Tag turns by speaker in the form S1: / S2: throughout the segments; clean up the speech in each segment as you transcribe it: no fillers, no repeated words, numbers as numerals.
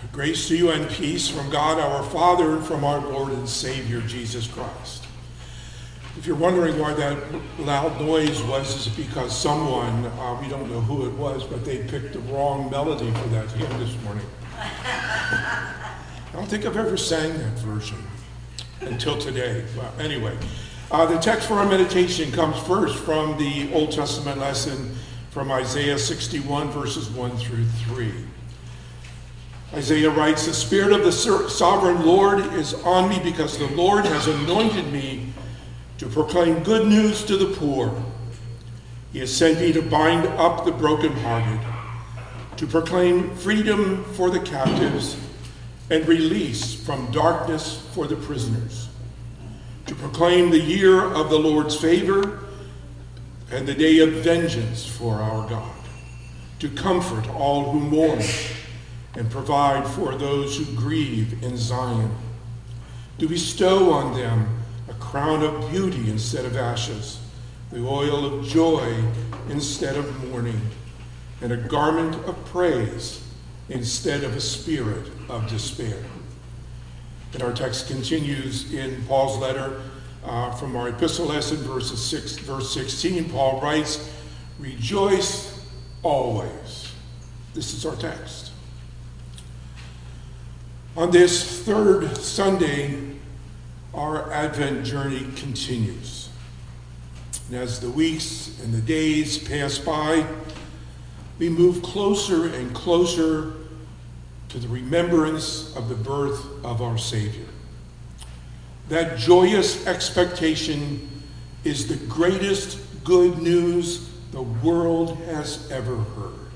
S1: Grace to you and peace from God our Father and from our Lord and Savior Jesus Christ. If you're wondering why that loud noise was, it's because someone, we don't know who it was, but they picked the wrong melody for that hymn this morning. I don't think I've ever sang that version until today. Well, anyway, the text for our meditation comes first from the Old Testament lesson from Isaiah 61, verses 1 through 3. Isaiah writes, "The Spirit of the Sovereign Lord is on me because the Lord has anointed me to proclaim good news to the poor. He has sent me to bind up the brokenhearted, to proclaim freedom for the captives and release from darkness for the prisoners, to proclaim the year of the Lord's favor and the day of vengeance for our God, to comfort all who mourn and provide for those who grieve in Zion, to bestow on them a crown of beauty instead of ashes, the oil of joy instead of mourning, and a garment of praise instead of a spirit of despair." And our text continues in Paul's letter from our epistle lesson, verse 16. Paul writes, "Rejoice always." This is our text. On this third Sunday, our Advent journey continues. And as the weeks and the days pass by, we move closer and closer to the remembrance of the birth of our Savior. That joyous expectation is the greatest good news the world has ever heard.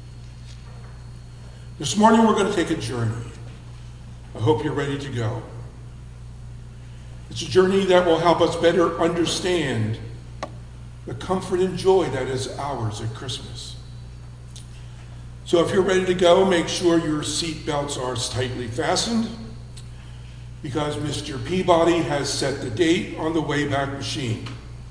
S1: This morning we're going to take a journey. I hope you're ready to go. It's a journey that will help us better understand the comfort and joy that is ours at Christmas. So if you're ready to go, make sure your seat belts are tightly fastened, because Mr. Peabody has set the date on the Wayback Machine.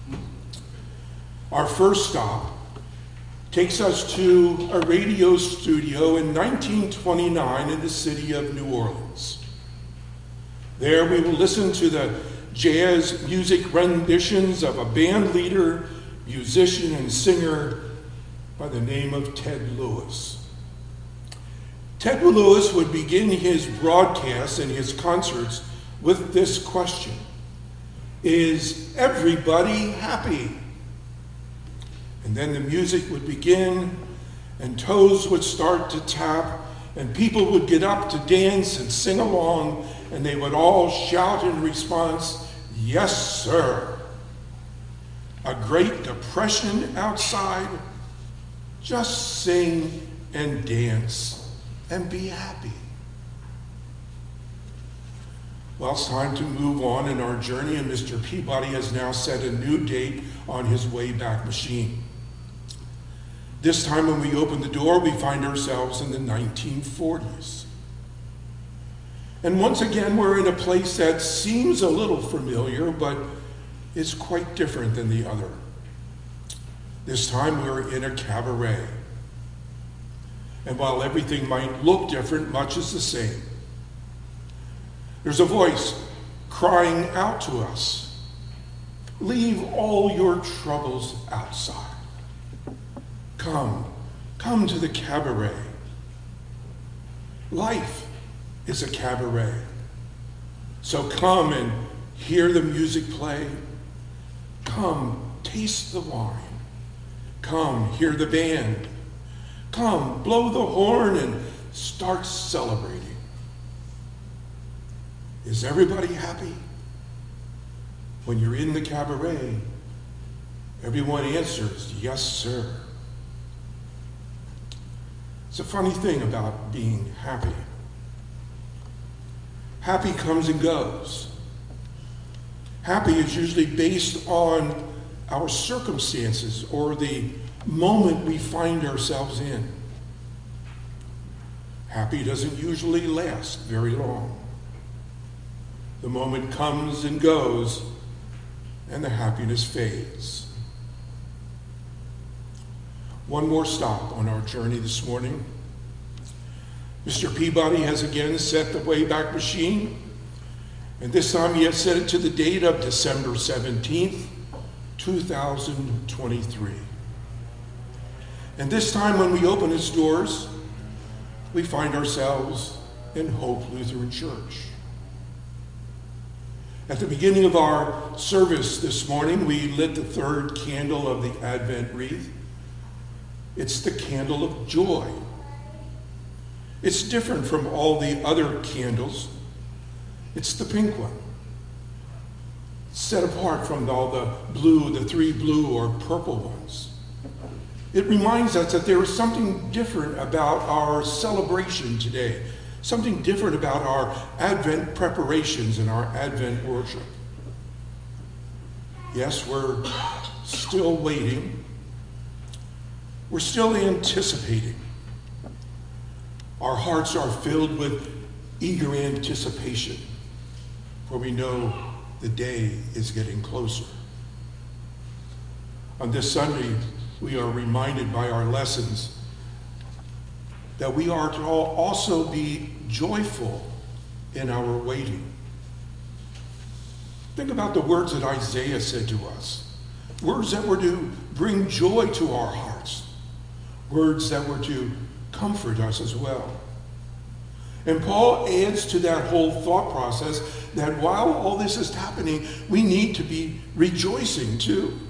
S1: Our first stop takes us to a radio studio in 1929 in the city of New Orleans. There we will listen to the jazz music renditions of a band leader, musician, and singer by the name of Ted Lewis. Ted Lewis would begin his broadcasts and his concerts with this question: "Is everybody happy?" And then the music would begin, and toes would start to tap, and people would get up to dance and sing along, and they would all shout in response, "Yes, sir." A Great Depression outside? Just sing and dance and be happy. Well, it's time to move on in our journey, and Mr. Peabody has now set a new date on his Wayback Machine. This time when we open the door, we find ourselves in the 1940s. And once again, we're in a place that seems a little familiar, but is quite different than the other. This time we're in a cabaret. And while everything might look different, much is the same. There's a voice crying out to us, "Leave all your troubles outside. Come to the cabaret. Life is a cabaret. So come and hear the music play. Come, taste the wine. Come, hear the band. Come, blow the horn and start celebrating." Is everybody happy? When you're in the cabaret, everyone answers, "Yes, sir." It's a funny thing about being happy. Happy comes and goes. Happy is usually based on our circumstances or the moment we find ourselves in. Happy doesn't usually last very long. The moment comes and goes, and the happiness fades. One more stop on our journey this morning. Mr. Peabody has again set the Wayback Machine, and this time he has set it to the date of December 17th, 2023. And this time when we open its doors, we find ourselves in Hope Lutheran Church. At the beginning of our service this morning, we lit the third candle of the Advent wreath. It's the candle of joy. It's different from all the other candles. It's the pink one, set apart from all the blue, the three blue or purple ones. It reminds us that there is something different about our celebration today, something different about our Advent preparations and our Advent worship. Yes, we're still waiting. We're still anticipating. Our hearts are filled with eager anticipation, for we know the day is getting closer. On this Sunday, we are reminded by our lessons that we are to also be joyful in our waiting. Think about the words that Isaiah said to us, words that were to bring joy to our hearts, words that were to comfort us as well. And Paul adds to that whole thought process that while all this is happening, we need to be rejoicing too.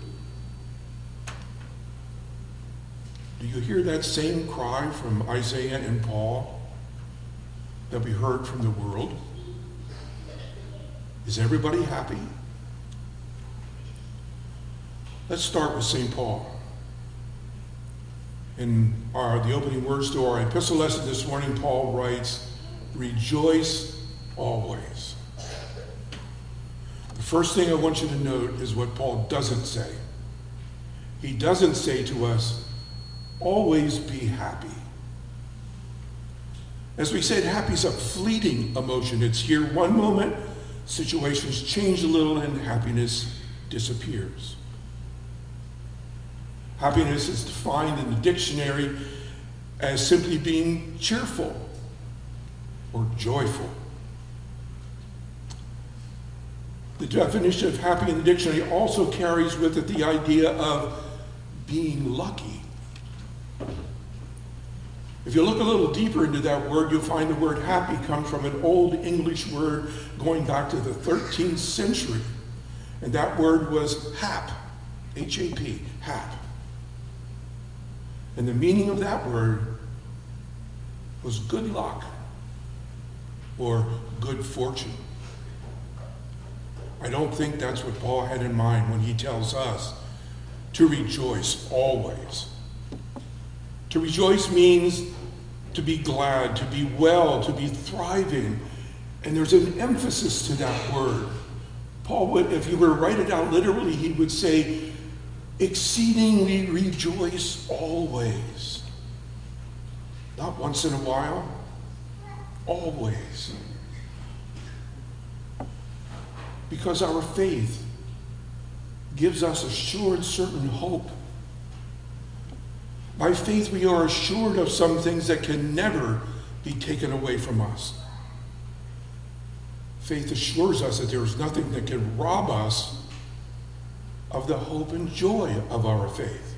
S1: Do you hear that same cry from Isaiah and Paul that we heard from the world? Is everybody happy? Let's start with St. Paul. In the opening words to our epistle lesson this morning, Paul writes, "Rejoice always." The first thing I want you to note is what Paul doesn't say. He doesn't say to us, always be happy. As we said, happy is a fleeting emotion. It's here one moment, situations change a little, and happiness disappears. Happiness is defined in the dictionary as simply being cheerful or joyful. The definition of happy in the dictionary also carries with it the idea of being lucky. If you look a little deeper into that word, you'll find the word happy comes from an old English word going back to the 13th century. And that word was hap, H-A-P, hap. And the meaning of that word was good luck or good fortune. I don't think that's what Paul had in mind when he tells us to rejoice always. To rejoice means to be glad, to be well, to be thriving. And there's an emphasis to that word. Paul would, if you were to write it out literally, he would say, exceedingly rejoice always. Not once in a while, always. Because our faith gives us assured, certain hope. By faith, we are assured of some things that can never be taken away from us. Faith assures us that there is nothing that can rob us of the hope and joy of our faith.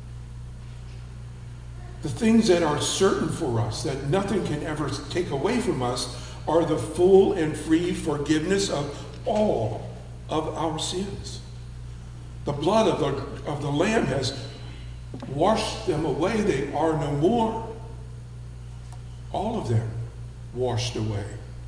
S1: The things that are certain for us, that nothing can ever take away from us, are the full and free forgiveness of all of our sins. The blood of the Lamb has washed them away. They are no more. All of them washed away.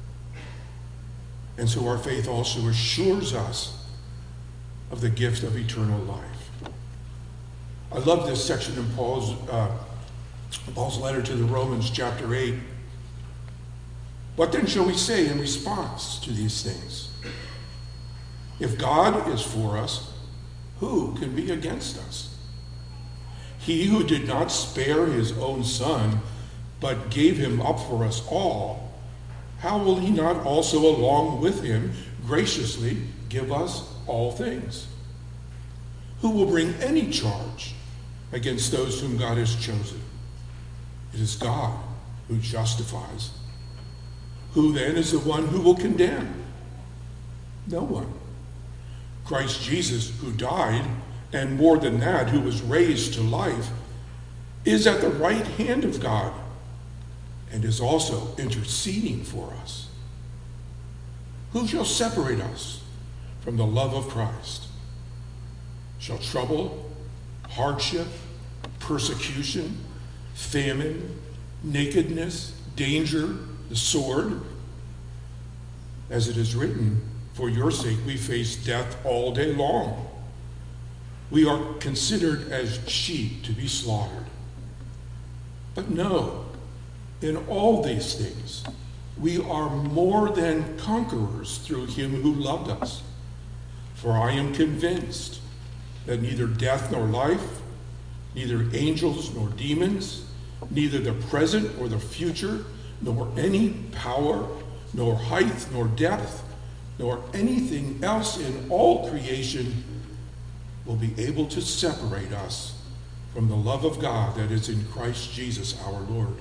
S1: And so our faith also assures us of the gift of eternal life. I love this section in Paul's letter to the Romans, chapter 8. What then shall we say in response to these things? If God is for us, who can be against us? He who did not spare his own son, but gave him up for us all, how will he not also along with him graciously give us all things? Who will bring any charge against those whom God has chosen? It is God who justifies. Who then is the one who will condemn? No one. Christ Jesus, who died, and more than that, who was raised to life, is at the right hand of God and is also interceding for us. Who shall separate us from the love of Christ? Shall trouble, hardship, persecution, famine, nakedness, danger, the sword? As it is written, for your sake we face death all day long. We are considered as sheep to be slaughtered. But no, in all these things, we are more than conquerors through him who loved us. For I am convinced that neither death nor life, neither angels nor demons, neither the present or the future, nor any power, nor height, nor depth, nor anything else in all creation will be able to separate us from the love of God that is in Christ Jesus our Lord.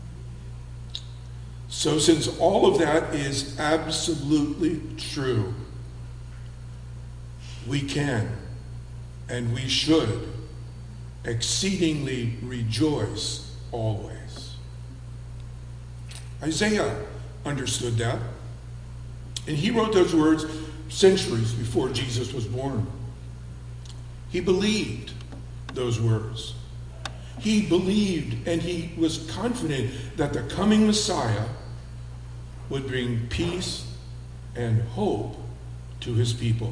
S1: So since all of that is absolutely true, we can and we should exceedingly rejoice always. Isaiah understood that, and he wrote those words centuries before Jesus was born. He believed those words. He believed and he was confident that the coming Messiah would bring peace and hope to his people.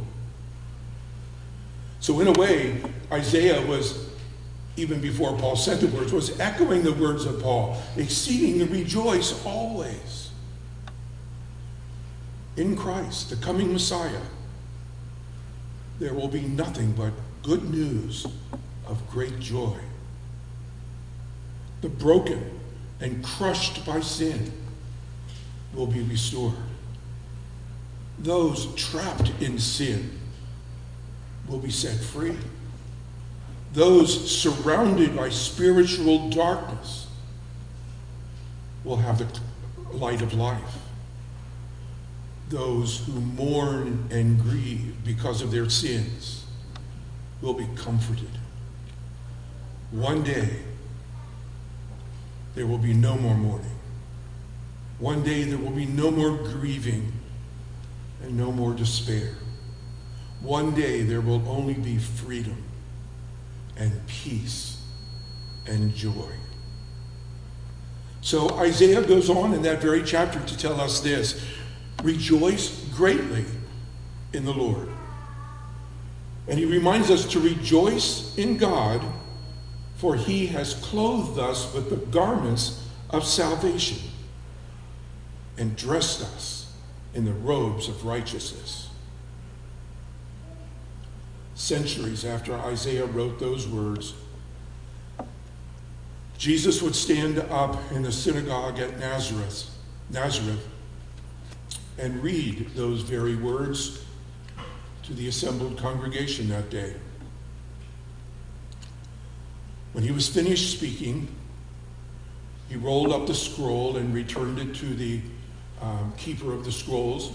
S1: So in a way, Isaiah was, even before Paul said the words, was echoing the words of Paul, exceedingly rejoice always. In Christ, the coming Messiah, there will be nothing but good news of great joy. The broken and crushed by sin will be restored. Those trapped in sin will be set free. Those surrounded by spiritual darkness will have the light of life. Those who mourn and grieve because of their sins will be comforted. One day, there will be no more mourning. One day, there will be no more grieving and no more despair. One day, there will only be freedom and peace and joy. So Isaiah goes on in that very chapter to tell us this: rejoice greatly in the Lord. And he reminds us to rejoice in God, for he has clothed us with the garments of salvation and dressed us in the robes of righteousness. Centuries after Isaiah wrote those words, Jesus would stand up in the synagogue at Nazareth, and read those very words to the assembled congregation that day. When he was finished speaking, he rolled up the scroll and returned it to the keeper of the scrolls.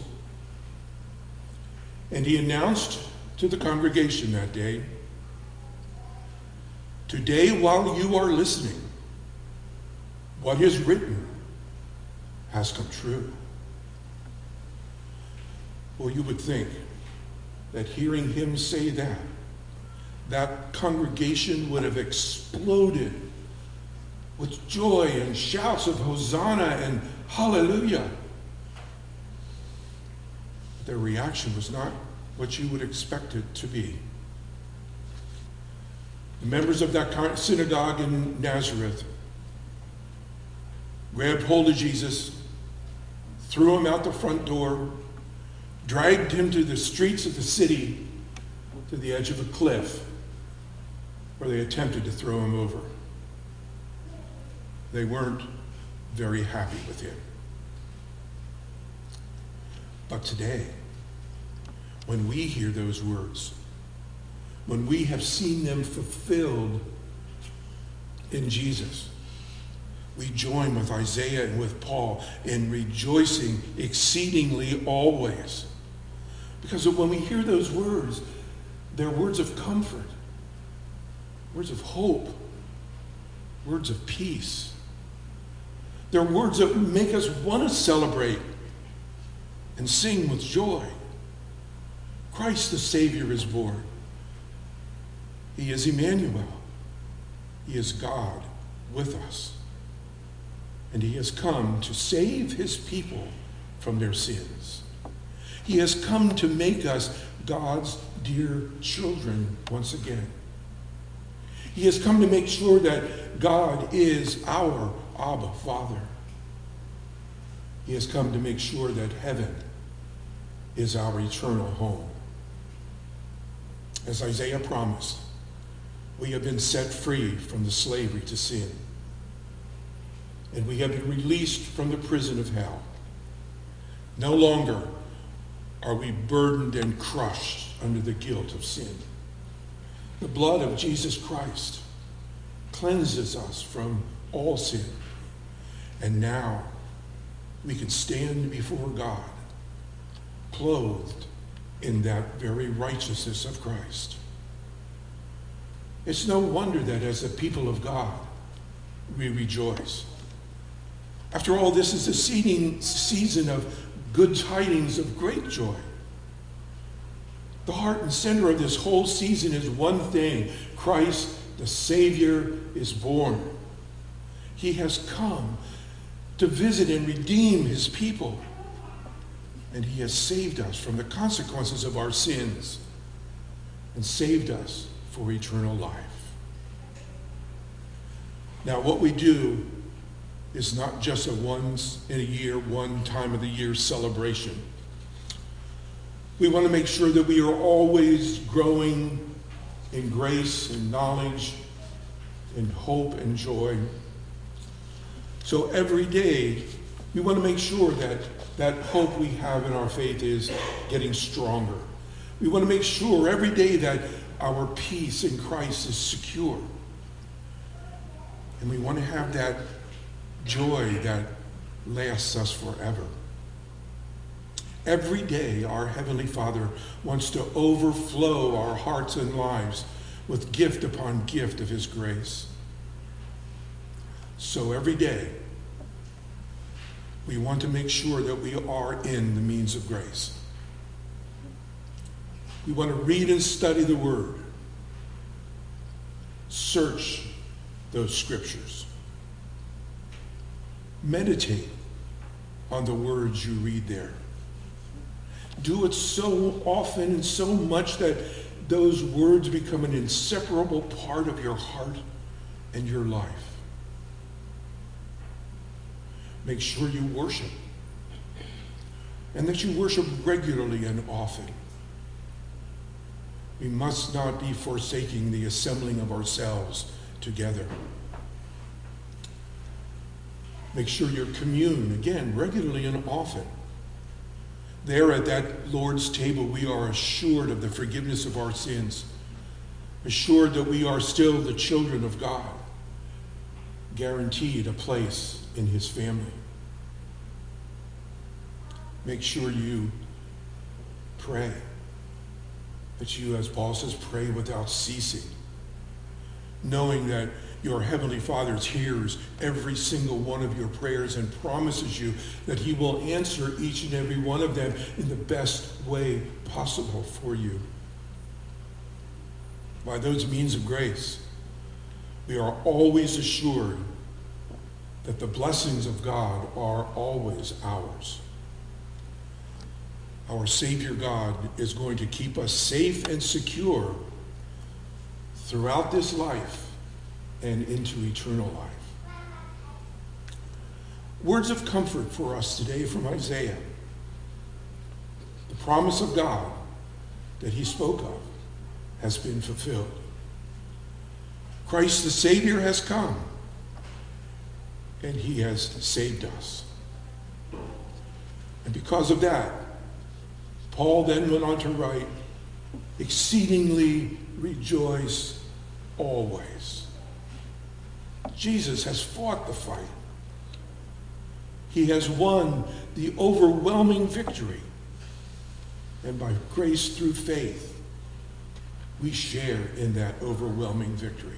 S1: And he announced to the congregation that day, "Today, while you are listening, what is written has come true." Well, you would think that hearing him say that, that congregation would have exploded with joy and shouts of Hosanna and Hallelujah. Their reaction was not what you would expect it to be. The members of that synagogue in Nazareth grabbed hold of Jesus, threw him out the front door, dragged him to the streets of the city, to the edge of a cliff, where they attempted to throw him over. They weren't very happy with him. But today, when we hear those words, when we have seen them fulfilled in Jesus, we join with Isaiah and with Paul in rejoicing exceedingly always. Because when we hear those words, they're words of comfort, words of hope, words of peace. They're words that make us want to celebrate and sing with joy. Christ the Savior is born. He is Emmanuel. He is God with us. And he has come to save his people from their sins. He has come to make us God's dear children once again. He has come to make sure that God is our Abba Father. He has come to make sure that heaven is our eternal home. As Isaiah promised, we have been set free from the slavery to sin. And we have been released from the prison of hell. No longer are we burdened and crushed under the guilt of sin. The blood of Jesus Christ cleanses us from all sin. And now we can stand before God, clothed in that very righteousness of Christ. It's no wonder that as a people of God, we rejoice. After all, this is a season of good tidings of great joy. The heart and center of this whole season is one thing: Christ, the Savior, is born. He has come to visit and redeem his people. And he has saved us from the consequences of our sins and saved us for eternal life. Now, what we do is not just a once in a year, one time of the year celebration. We want to make sure that we are always growing in grace and knowledge, in hope and joy. So every day, we want to make sure that that hope we have in our faith is getting stronger. We want to make sure every day that our peace in Christ is secure. And we want to have that joy that lasts us forever. Every day, our Heavenly Father wants to overflow our hearts and lives with gift upon gift of his grace. So every day, we want to make sure that we are in the means of grace. We want to read and study the Word. Search those scriptures. Meditate on the words you read there. Do it so often and so much that those words become an inseparable part of your heart and your life. Make sure you worship, and that you worship regularly and often. We must not be forsaking the assembling of ourselves together. Make sure you commune, again, regularly and often. There at that Lord's table, we are assured of the forgiveness of our sins, assured that we are still the children of God, guaranteed a place in his family. Make sure you pray, that you, as Paul says, pray without ceasing, knowing that your Heavenly Father hears every single one of your prayers and promises you that he will answer each and every one of them in the best way possible for you. By those means of grace, we are always assured that the blessings of God are always ours. Our Savior God is going to keep us safe and secure throughout this life and into eternal life. Words of comfort for us today from Isaiah. The promise of God that he spoke of has been fulfilled. Christ the Savior has come, and he has saved us. And because of that, Paul then went on to write, exceedingly rejoice always. Jesus has fought the fight. He has won the overwhelming victory. And by grace through faith, we share in that overwhelming victory.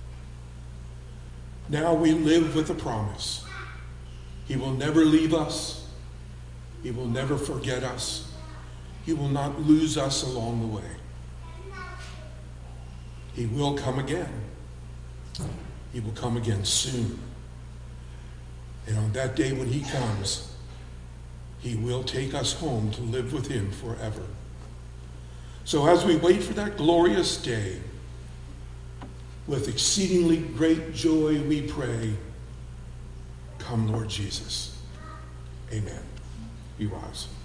S1: Now we live with the promise. He will never leave us. He will never forget us. He will not lose us along the way. He will come again. He will come again soon. And on that day when he comes, he will take us home to live with him forever. So as we wait for that glorious day, with exceedingly great joy we pray, come Lord Jesus. Amen. We rise.